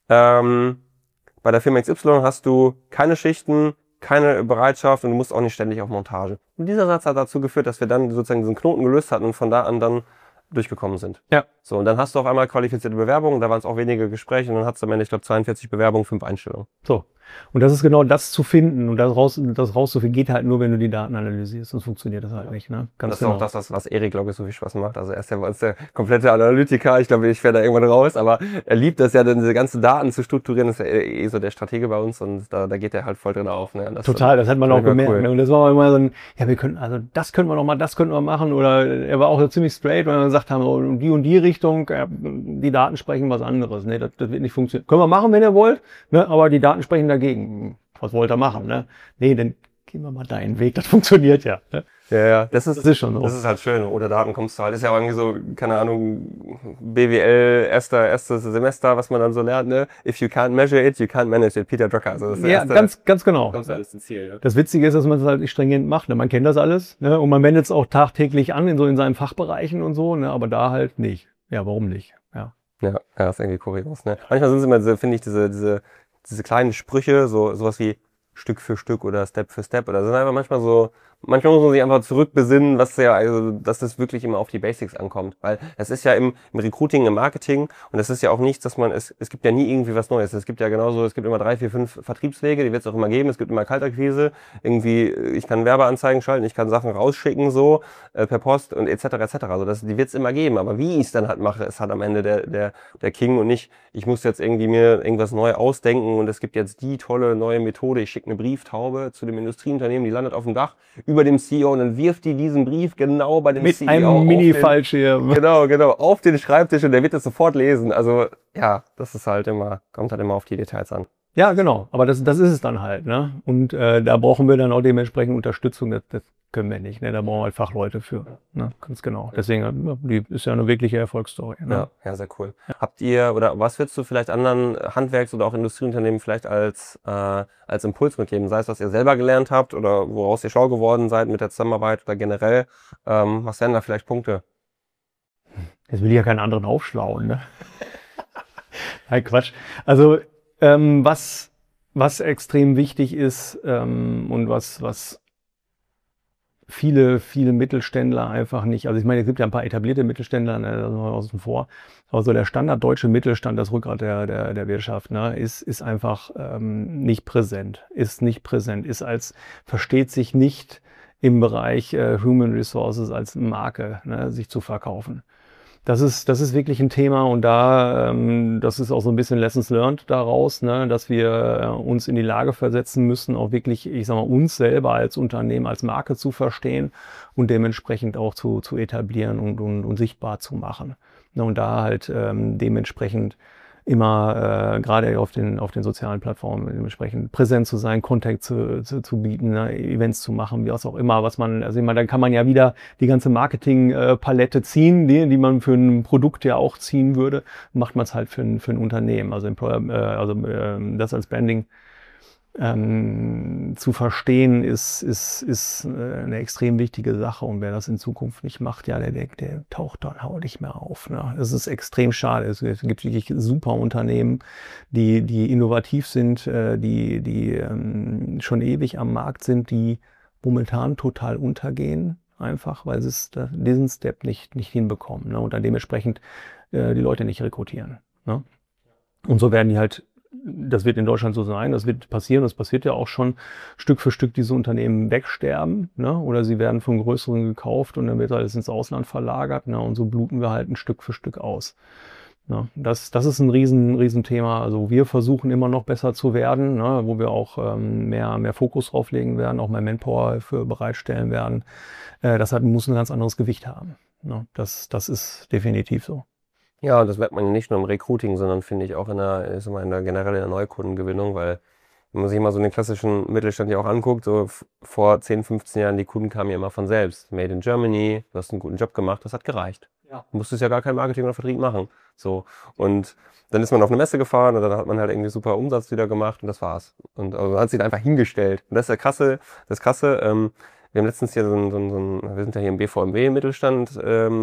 bei der Firma XY hast du keine Schichten, keine Bereitschaft und du musst auch nicht ständig auf Montage. Und dieser Satz hat dazu geführt, dass wir dann sozusagen diesen Knoten gelöst hatten und von da an dann durchgekommen sind. Ja. So, und dann hast du auf einmal qualifizierte Bewerbungen, da waren es auch wenige Gespräche und dann hast du am Ende, ich glaube, 42 Bewerbungen, 5 Einstellungen. So. Und das ist genau das zu finden und das rauszufinden geht halt nur, wenn du die Daten analysierst, sonst funktioniert das halt nicht. Ne? Ganz das ist genau. Auch das, was Erik, glaube ich, so viel Spaß macht. Also er ist ja bei uns der komplette Analytiker. Ich glaube, ich werde da irgendwann raus, aber er liebt das ja, dann diese ganzen Daten zu strukturieren. Das ist ja so der Stratege bei uns und da geht er halt voll drin auf. Ne? Total, das hat man auch gemerkt. Cool. Und das war immer so ein, ja, das können wir noch mal, das könnten wir machen. Oder er war auch so ziemlich straight, wenn wir gesagt haben, oh, die und die Richtung, die Daten sprechen was anderes. Nee, das wird nicht funktionieren. Können wir machen, wenn ihr wollt, ne? Aber die Daten sprechen dagegen. Was wollt ihr machen, ne? Nee, dann gehen wir mal deinen Weg, das funktioniert ja. Ne? Ja, das ist schon so. Das ist halt schön. Oder Daten kommst du halt, ist ja auch irgendwie so, keine Ahnung, BWL, erstes Semester, was man dann so lernt, ne? If you can't measure it, you can't manage it. Peter Drucker. Also das ist ja, ganz genau. Kommst du alles ins Ziel, ja. Das Witzige ist, dass man es halt nicht stringent macht, ne? Man kennt das alles, ne? Und man wendet es auch tagtäglich an, in seinen Fachbereichen und so, ne? Aber da halt nicht. Ja, warum nicht? Ja, ist irgendwie kurios, ne? Manchmal sind es immer, finde ich, diese kleinen Sprüche, sowas wie Stück für Stück oder Step für Step oder sind einfach manchmal so manchmal muss man sich einfach zurückbesinnen, dass das wirklich immer auf die Basics ankommt. Weil es ist ja im Recruiting, im Marketing und es ist ja auch nichts, dass es gibt ja nie irgendwie was Neues. Es gibt ja genauso, es gibt immer 3, 4, 5 Vertriebswege, die wird es auch immer geben. Es gibt immer Kaltakquise, irgendwie, ich kann Werbeanzeigen schalten, ich kann Sachen rausschicken, so, per Post und etc. Also die wird es immer geben. Aber wie ich es dann halt mache, ist halt am Ende der King und nicht, ich muss jetzt irgendwie mir irgendwas neu ausdenken und es gibt jetzt die tolle neue Methode, ich schicke eine Brieftaube zu dem Industrieunternehmen, die landet auf dem Dach über dem CEO und dann wirft die diesen Brief genau bei dem mit CEO einem Mini-Fallschirm. Genau, auf den Schreibtisch und der wird das sofort lesen. Also ja, das ist halt kommt halt immer auf die Details an. Ja, genau. Aber das ist es dann halt, ne? Und da brauchen wir dann auch dementsprechend Unterstützung. Das können wir nicht, ne? Da brauchen wir halt Fachleute für, ne? Ganz genau. Deswegen, die ist ja eine wirkliche Erfolgsstory. Ne? Ja, sehr cool. Ja. Habt ihr, oder was würdest du vielleicht anderen Handwerks- oder auch Industrieunternehmen vielleicht als Impuls mitgeben? Sei es, was ihr selber gelernt habt oder woraus ihr schlau geworden seid mit der Zusammenarbeit oder generell. Was wären da vielleicht Punkte? Jetzt will ich ja keinen anderen aufschlauen, ne? Nein, Quatsch. Also, was extrem wichtig ist und was viele Mittelständler einfach nicht, also ich meine, es gibt ja ein paar etablierte Mittelständler, ne, da sind wir außen vor, aber so der Standard deutsche Mittelstand, das Rückgrat der Wirtschaft, ne, ist einfach nicht präsent, versteht sich nicht im Bereich Human Resources als Marke, ne, sich zu verkaufen. Das ist wirklich ein Thema und das ist auch so ein bisschen Lessons learned daraus, ne, dass wir uns in die Lage versetzen müssen, auch wirklich, ich sag mal, uns selber als Unternehmen, als Marke zu verstehen und dementsprechend auch zu etablieren und sichtbar zu machen. Ne, und da halt dementsprechend immer gerade auf den sozialen Plattformen dementsprechend präsent zu sein, Content zu bieten, ne, Events zu machen, wie auch immer, also ich meine, dann kann man ja wieder die ganze Marketing-Palette ziehen, die man für ein Produkt ja auch ziehen würde, macht man es halt für ein Unternehmen, also das als Branding zu verstehen ist eine extrem wichtige Sache und wer das in Zukunft nicht macht, ja, der taucht dann auch nicht mehr auf. Ne? Das ist extrem schade. Es gibt wirklich super Unternehmen, die innovativ sind, die schon ewig am Markt sind, die momentan total untergehen, einfach weil sie diesen Step nicht hinbekommen, ne? Und dann dementsprechend die Leute nicht rekrutieren. Ne? Und so werden die halt, das wird in Deutschland so sein, das wird passieren, das passiert ja auch schon, Stück für Stück diese Unternehmen wegsterben, ne? Oder sie werden von größeren gekauft und dann wird alles ins Ausland verlagert, ne? Und so bluten wir halt ein Stück für Stück aus. Ne? Das ist ein Riesenthema. Also wir versuchen immer noch besser zu werden, ne? Wo wir auch mehr Fokus drauf legen werden, auch mehr Manpower für bereitstellen werden. Das muss ein ganz anderes Gewicht haben. Ne? Das ist definitiv so. Ja, das merkt man nicht nur im Recruiting, sondern finde ich auch generell in der Neukundengewinnung, weil wenn man sich mal so den klassischen Mittelstand ja auch anguckt, so vor 10, 15 Jahren, die Kunden kamen ja immer von selbst. Made in Germany, du hast einen guten Job gemacht, das hat gereicht. Ja. Du musstest ja gar kein Marketing oder Vertrieb machen. So. Und dann ist man auf eine Messe gefahren und dann hat man halt irgendwie super Umsatz wieder gemacht und das war's. Und also hat sich da einfach hingestellt. Und das ist das Krasse, wir haben letztens hier wir sind ja hier im BVMW Mittelstand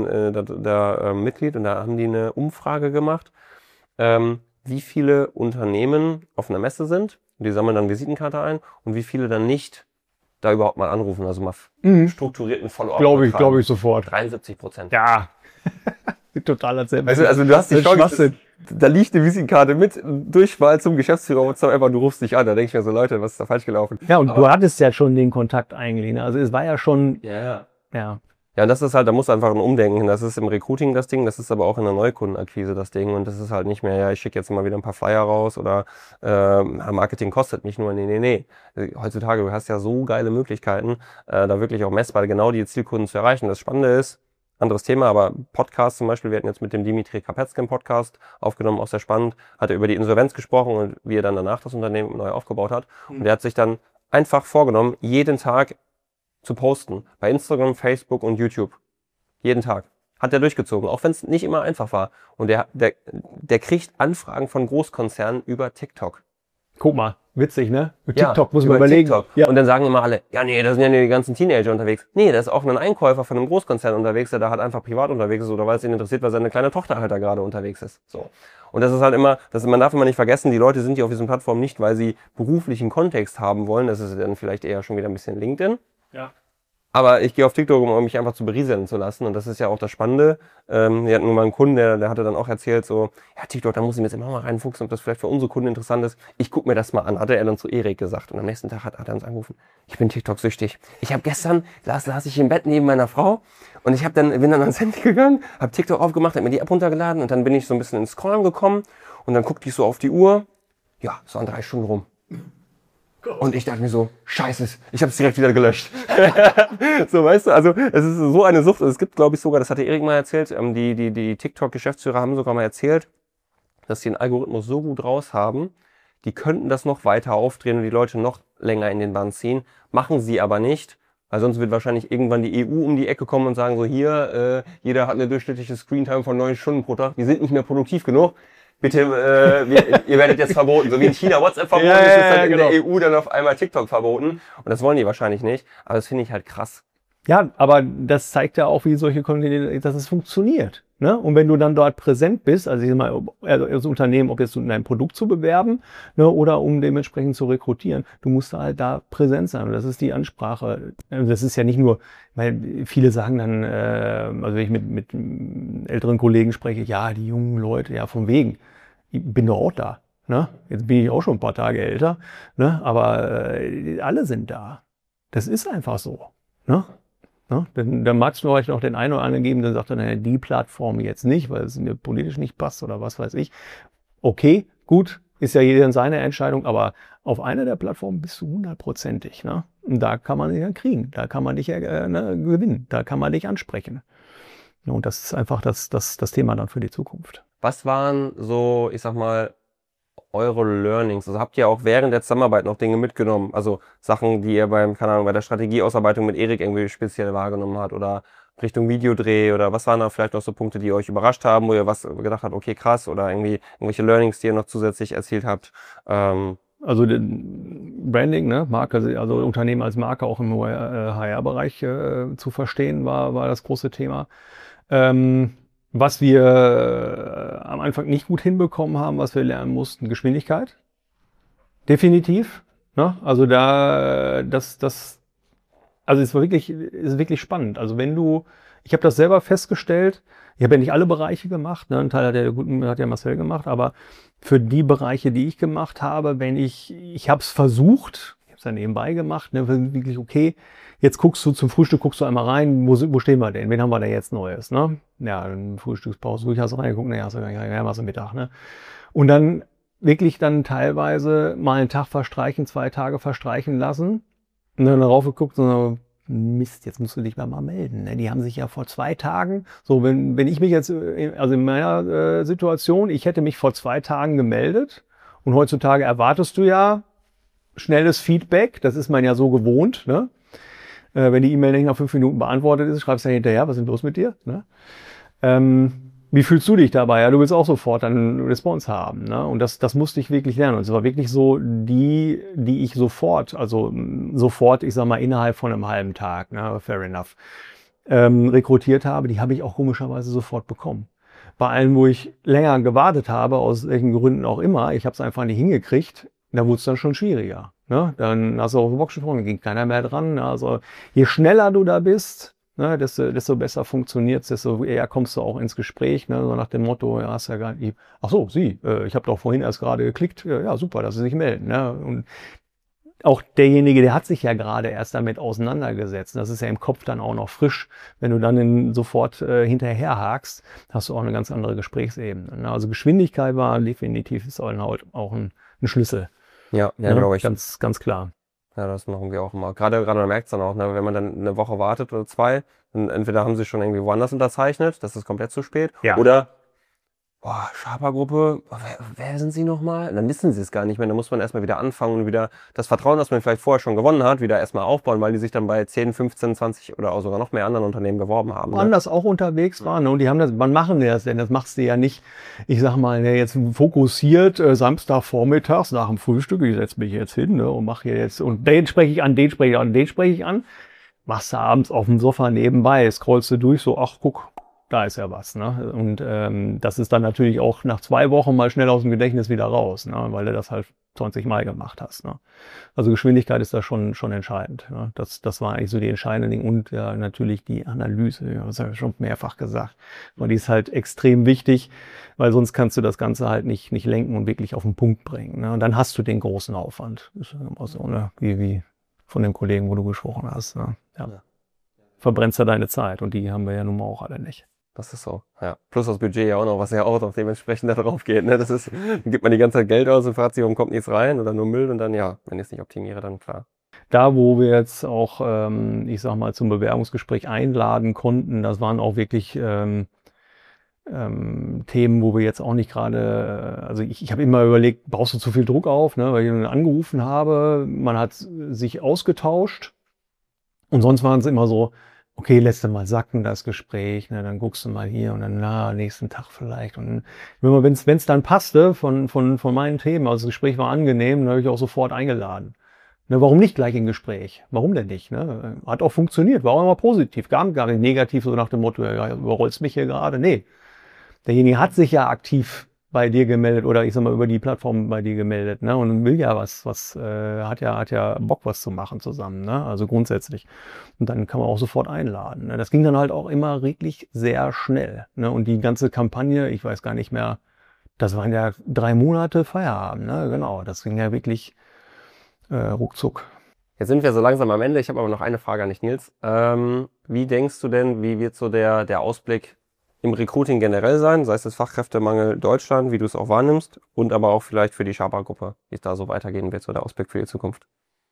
Mitglied und da haben die eine Umfrage gemacht, wie viele Unternehmen auf einer Messe sind. Und die sammeln dann Visitenkarte ein und wie viele dann nicht da überhaupt mal anrufen, also mal strukturierten Follow-up. Glaube ich sofort. 73%. Ja. Total erzählt. Also du hast die Chance, da liegt eine Visitenkarte mit Durchwahl zum Geschäftsführer und du rufst dich an. Da denke ich mir so, Leute, was ist da falsch gelaufen? Ja, und du hattest ja schon den Kontakt eigentlich. Ne? Also es war ja schon... Ja, und das ist halt, da muss einfach ein Umdenken. Das ist im Recruiting das Ding, das ist aber auch in der Neukundenakquise das Ding. Und das ist halt nicht mehr, ja, ich schicke jetzt mal wieder ein paar Flyer raus oder Marketing kostet mich nur. Nee. Heutzutage, du hast ja so geile Möglichkeiten, da wirklich auch messbar genau die Zielkunden zu erreichen. Das Spannende ist, anderes Thema, aber Podcast zum Beispiel, wir hatten jetzt mit dem Dimitri Kapetzky einen Podcast aufgenommen, auch sehr spannend, hat er über die Insolvenz gesprochen und wie er dann danach das Unternehmen neu aufgebaut hat. Und er hat sich dann einfach vorgenommen, jeden Tag zu posten. Bei Instagram, Facebook und YouTube. Jeden Tag. Hat er durchgezogen, auch wenn es nicht immer einfach war. Und der kriegt Anfragen von Großkonzernen über TikTok. Guck mal, witzig, ne? Mit TikTok muss man überlegen. TikTok. Ja. Und dann sagen immer alle, ja nee, da sind ja die ganzen Teenager unterwegs. Nee, da ist auch ein Einkäufer von einem Großkonzern unterwegs, der da halt einfach privat unterwegs ist oder weil es ihn interessiert, weil seine kleine Tochter halt da gerade unterwegs ist. So. Und das ist halt immer, man darf immer nicht vergessen, die Leute sind hier auf diesen Plattformen nicht, weil sie beruflichen Kontext haben wollen. Das ist dann vielleicht eher schon wieder ein bisschen LinkedIn. Ja. Aber ich gehe auf TikTok, um mich einfach zu berieseln zu lassen. Und das ist ja auch das Spannende. Wir hatten nur mal einen Kunden, der hatte dann auch erzählt, so, ja, TikTok, da muss ich mir jetzt immer mal reinfuchsen, ob das vielleicht für unsere Kunden interessant ist. Ich gucke mir das mal an, hatte er dann zu Erik gesagt. Und am nächsten Tag hat er uns angerufen, ich bin TikTok-süchtig. Ich habe gestern, saß ich im Bett neben meiner Frau und bin dann ans Handy gegangen, habe TikTok aufgemacht, habe mir die App runtergeladen und dann bin ich so ein bisschen ins Scrollen gekommen und dann guckte ich so auf die Uhr. Ja, es waren 3 Stunden rum. Und ich dachte mir so, scheiße, ich habe es direkt wieder gelöscht. So, weißt du, also es ist so eine Sucht. Es gibt, glaube ich, sogar, das hatte Erik mal erzählt, die TikTok-Geschäftsführer haben sogar mal erzählt, dass sie den Algorithmus so gut raus haben, die könnten das noch weiter aufdrehen und die Leute noch länger in den Bann ziehen. Machen sie aber nicht, weil sonst wird wahrscheinlich irgendwann die EU um die Ecke kommen und sagen so, hier, jeder hat eine durchschnittliche Screentime von 9 Stunden pro Tag, die sind nicht mehr produktiv genug. Bitte, ihr werdet jetzt verboten. So wie in China WhatsApp verboten ist, ist dann in der EU dann auf einmal TikTok verboten. Und das wollen die wahrscheinlich nicht. Aber das finde ich halt krass. Ja, aber das zeigt ja auch, wie solche Kontinente, dass es funktioniert. Ne? Und wenn du dann dort präsent bist, also ich sag mal, als Unternehmen, ob jetzt um dein Produkt zu bewerben, ne, oder um dementsprechend zu rekrutieren, du musst halt da präsent sein. Und das ist die Ansprache. Das ist ja nicht nur, weil viele sagen dann, also wenn ich mit älteren Kollegen spreche, ja, die jungen Leute, ja, von wegen. Ich bin doch auch da. Ne? Jetzt bin ich auch schon ein paar Tage älter, ne? Aber alle sind da. Das ist einfach so. Ne? Ne? Dann mag es vielleicht noch den einen oder anderen geben, der sagt dann, die Plattform jetzt nicht, weil es mir politisch nicht passt oder was weiß ich. Okay, gut, ist ja jeder seine Entscheidung, aber auf einer der Plattformen bist du 100%ig. Ne? Und da kann man dich ja kriegen, da kann man dich gewinnen, da kann man dich ansprechen. Und das ist einfach das Thema dann für die Zukunft. Was waren so, ich sag mal, eure Learnings? Also habt ihr auch während der Zusammenarbeit noch Dinge mitgenommen? Also Sachen, die ihr bei der Strategieausarbeitung mit Erik irgendwie speziell wahrgenommen habt oder Richtung Videodreh oder was waren da vielleicht noch so Punkte, die euch überrascht haben, wo ihr was gedacht habt, okay, krass, oder irgendwie irgendwelche Learnings, die ihr noch zusätzlich erzielt habt? Also Branding, ne, Marke, also Unternehmen als Marke auch im HR-Bereich zu verstehen, war das große Thema. Was wir am Anfang nicht gut hinbekommen haben, was wir lernen mussten, Geschwindigkeit. Definitiv. Ne? Also also ist wirklich spannend. Also ich habe das selber festgestellt, ich habe ja nicht alle Bereiche gemacht, ne? Ein Teil hat ja Marcel gemacht, aber für die Bereiche, die ich gemacht habe, ich habe es versucht, ich habe es dann nebenbei gemacht, ne? Wirklich okay, jetzt guckst du zum Frühstück, guckst du einmal rein, wo stehen wir denn? Wen haben wir da jetzt Neues? Ne? Ja, dann Frühstückspause, wirklich hast du reingeguckt, naja, hast du gar nicht rein, machst du Mittag. Ne? Und dann wirklich dann teilweise mal einen Tag verstreichen, 2 Tage verstreichen lassen und dann darauf geguckt und so, Mist, jetzt musst du dich mal melden. Ne? Die haben sich ja vor 2 Tagen, so wenn ich mich jetzt, also in meiner Situation, ich hätte mich vor 2 Tagen gemeldet und heutzutage erwartest du ja schnelles Feedback, das ist man ja so gewohnt, ne? Wenn die E-Mail nicht nach 5 Minuten beantwortet ist, schreibst du ja hinterher, was ist denn los mit dir? Ne? Wie fühlst du dich dabei? Ja, du willst auch sofort dann eine Response haben. Ne? Und das musste ich wirklich lernen. Und es war wirklich so, die ich sofort, ich sag mal, innerhalb von einem halben Tag, ne, fair enough, rekrutiert habe, die habe ich auch komischerweise sofort bekommen. Bei allen, wo ich länger gewartet habe, aus welchen Gründen auch immer, ich habe es einfach nicht hingekriegt, da wurde es dann schon schwieriger. Ne? Dann hast du auf den Box gesprochen, ging keiner mehr dran. Also je schneller du da bist, ne, desto besser funktioniert's, desto eher kommst du auch ins Gespräch. Ne? So nach dem Motto, ja, hast ja gar nicht. Ach so, ich habe doch vorhin erst gerade geklickt. Ja, super, dass Sie sich melden. Ne? Und auch derjenige, der hat sich ja gerade erst damit auseinandergesetzt. Das ist ja im Kopf dann auch noch frisch. Wenn du dann sofort hinterher hakst, hast du auch eine ganz andere Gesprächsebene. Ne? Also Geschwindigkeit war definitiv ist auch ein Schlüssel. Ja, glaube ich. Ganz klar. Ja, das machen wir auch immer. Gerade man merkt es dann auch, ne, wenn man dann eine Woche wartet oder 2, dann entweder haben sie schon irgendwie woanders unterzeichnet, das ist komplett zu spät, ja. Oder Schaper-Gruppe, wer sind sie nochmal? Dann wissen sie es gar nicht mehr, dann muss man erstmal wieder anfangen und wieder das Vertrauen, das man vielleicht vorher schon gewonnen hat, wieder erstmal aufbauen, weil die sich dann bei 10, 15, 20 oder auch sogar noch mehr anderen Unternehmen beworben haben. Anders auch unterwegs waren, ne? Und die haben das, wann machen die das denn? Das machst du ja nicht, ich sag mal, jetzt fokussiert, Samstagvormittags nach dem Frühstück, ich setze mich jetzt hin, ne, und mache hier jetzt, und den spreche ich an, den spreche ich an, den spreche ich an. Machst du abends auf dem Sofa nebenbei, scrollst du durch, so, ach guck, da ist ja was. Ne? Und das ist dann natürlich auch nach 2 Wochen mal schnell aus dem Gedächtnis wieder raus, ne? Weil du das halt 20 Mal gemacht hast. Ne? Also Geschwindigkeit ist da schon entscheidend. Ne? Das war eigentlich so die entscheidende Ding. Und ja, natürlich die Analyse, ja, das habe ich schon mehrfach gesagt. Weil die ist halt extrem wichtig, weil sonst kannst du das Ganze halt nicht lenken und wirklich auf den Punkt bringen. Ne? Und dann hast du den großen Aufwand. Das ist immer so, ne? Wie von den Kollegen, wo du gesprochen hast. Ne? Ja. Verbrennst ja deine Zeit und die haben wir ja nun mal auch alle nicht. Das ist so, ja. Plus das Budget ja auch noch, was ja auch noch dementsprechend da drauf geht. Ne? Das ist, dann gibt man die ganze Zeit Geld aus und fragt sich, warum kommt nichts rein oder nur Müll und dann, ja, wenn ich es nicht optimiere, dann klar. Da, wo wir jetzt auch, ich sag mal, zum Bewerbungsgespräch einladen konnten, das waren auch wirklich Themen, wo wir jetzt auch nicht gerade, also ich habe immer überlegt, baust du zu viel Druck auf, ne? Weil ich ihn angerufen habe, man hat sich ausgetauscht und sonst waren es immer so, okay, lässt du mal sacken, das Gespräch, ne, dann guckst du mal hier und dann, nächsten Tag vielleicht. Und wenn es dann passte von meinen Themen, also das Gespräch war angenehm, dann habe ich auch sofort eingeladen. Ne, warum nicht gleich im Gespräch? Warum denn nicht? Ne? Hat auch funktioniert, war auch immer positiv, gar nicht negativ, so nach dem Motto, ja, überrollst mich hier gerade. Nee, derjenige hat sich ja aktiv bei dir gemeldet oder ich sag mal über die Plattform bei dir gemeldet, ne? Und will ja hat ja Bock, was zu machen zusammen, ne? Also grundsätzlich. Und dann kann man auch sofort einladen. Ne? Das ging dann halt auch immer wirklich sehr schnell. Ne? Und die ganze Kampagne, ich weiß gar nicht mehr, das waren ja 3 Monate Feierabend, ne? Genau, das ging ja wirklich ruckzuck. Jetzt sind wir so langsam am Ende. Ich habe aber noch eine Frage an dich, Nils. Wie denkst du denn, wie wird so der Ausblick im Recruiting generell sein, sei es das Fachkräftemangel Deutschland, wie du es auch wahrnimmst, und aber auch vielleicht für die Sharpa-Gruppe, wie es da so weitergehen wird, so der Ausblick für die Zukunft?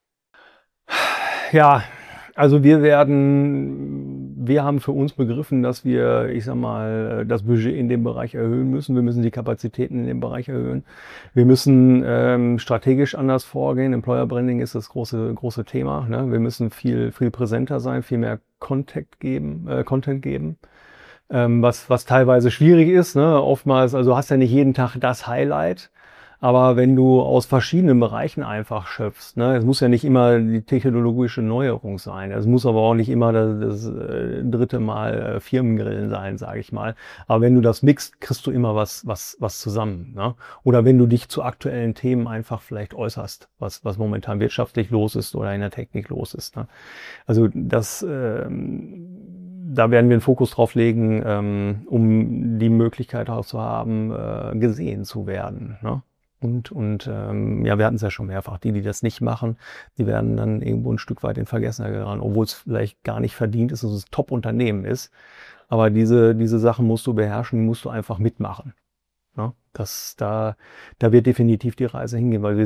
Ja, also wir haben für uns begriffen, dass wir, ich sag mal, das Budget in dem Bereich erhöhen müssen. Wir müssen die Kapazitäten in dem Bereich erhöhen. Wir müssen strategisch anders vorgehen. Employer Branding ist das große Thema. Ne? Wir müssen viel präsenter sein, viel mehr Content geben. Was teilweise schwierig ist, ne? Oftmals, also hast ja nicht jeden Tag das Highlight, aber wenn du aus verschiedenen Bereichen einfach schöpfst, ne? Es muss ja nicht immer die technologische Neuerung sein, es muss aber auch nicht immer das dritte Mal Firmengrillen sein, sage ich mal, aber wenn du das mixt, kriegst du immer was zusammen, ne? Oder wenn du dich zu aktuellen Themen einfach vielleicht äußerst, was momentan wirtschaftlich los ist oder in der Technik los ist, ne? Also da werden wir einen Fokus drauf legen, um die Möglichkeit auch zu haben, gesehen zu werden. Ne? Und ja, wir hatten es ja schon mehrfach. Die das nicht machen, die werden dann irgendwo ein Stück weit in Vergessenheit geraten, obwohl es vielleicht gar nicht verdient ist, dass es ein Top-Unternehmen ist. Aber diese Sachen musst du beherrschen, die musst du einfach mitmachen. Ja, da wird definitiv die Reise hingehen, weil wir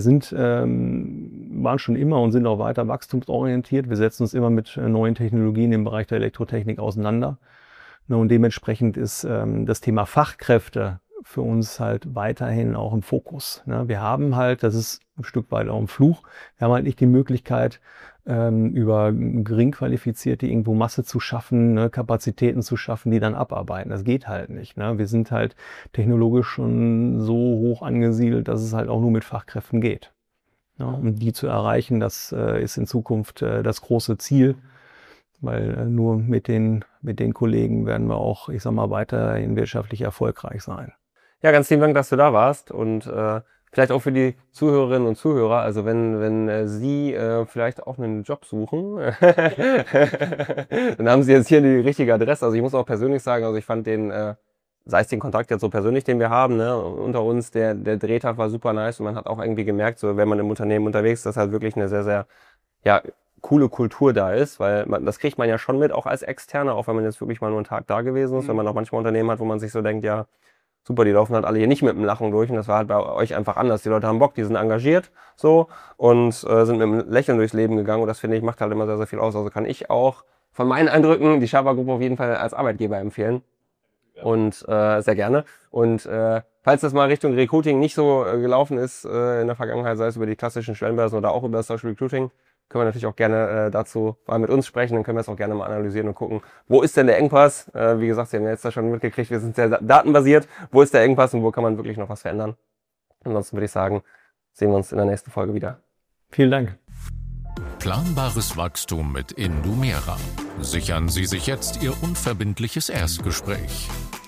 waren schon immer und sind auch weiter wachstumsorientiert. Wir setzen uns immer mit neuen Technologien im Bereich der Elektrotechnik auseinander. Und dementsprechend ist das Thema Fachkräfte für uns halt weiterhin auch im Fokus. Wir haben halt, das ist ein Stück weit auch ein Fluch, wir haben halt nicht die Möglichkeit, über gering qualifizierte irgendwo Masse zu schaffen, ne, Kapazitäten zu schaffen, die dann abarbeiten. Das geht halt nicht. Ne? Wir sind halt technologisch schon so hoch angesiedelt, dass es halt auch nur mit Fachkräften geht. Ja, um die zu erreichen, das ist in Zukunft das große Ziel, weil nur mit den Kollegen werden wir auch, ich sag mal, weiterhin wirtschaftlich erfolgreich sein. Ja, ganz lieben Dank, dass du da warst und vielleicht auch für die Zuhörerinnen und Zuhörer, also wenn Sie vielleicht auch einen Job suchen, dann haben Sie jetzt hier die richtige Adresse. Also ich muss auch persönlich sagen, also ich fand sei es den Kontakt jetzt so persönlich, den wir haben, ne, unter uns, der Drehtag war super nice und man hat auch irgendwie gemerkt, so wenn man im Unternehmen unterwegs ist, dass halt wirklich eine sehr, sehr, ja, coole Kultur da ist, weil das kriegt man ja schon mit, auch als Externer, auch wenn man jetzt wirklich mal nur einen Tag da gewesen ist, wenn man auch manchmal Unternehmen hat, wo man sich so denkt, ja, super, die laufen halt alle hier nicht mit dem Lachen durch und das war halt bei euch einfach anders. Die Leute haben Bock, die sind engagiert so und sind mit einem Lächeln durchs Leben gegangen und das finde ich macht halt immer sehr, sehr viel aus. Also kann ich auch von meinen Eindrücken die Sharpa-Gruppe auf jeden Fall als Arbeitgeber empfehlen und sehr gerne. Und falls das mal Richtung Recruiting nicht so gelaufen ist in der Vergangenheit, sei es über die klassischen Stellenbörsen oder auch über das Social Recruiting, können wir natürlich auch gerne dazu mal mit uns sprechen, dann können wir es auch gerne mal analysieren und gucken, wo ist denn der Engpass? Wie gesagt, Sie haben ja jetzt da schon mitgekriegt, wir sind sehr datenbasiert. Wo ist der Engpass und wo kann man wirklich noch was verändern? Ansonsten würde ich sagen, sehen wir uns in der nächsten Folge wieder. Vielen Dank. Planbares Wachstum mit Indumera. Sichern Sie sich jetzt Ihr unverbindliches Erstgespräch.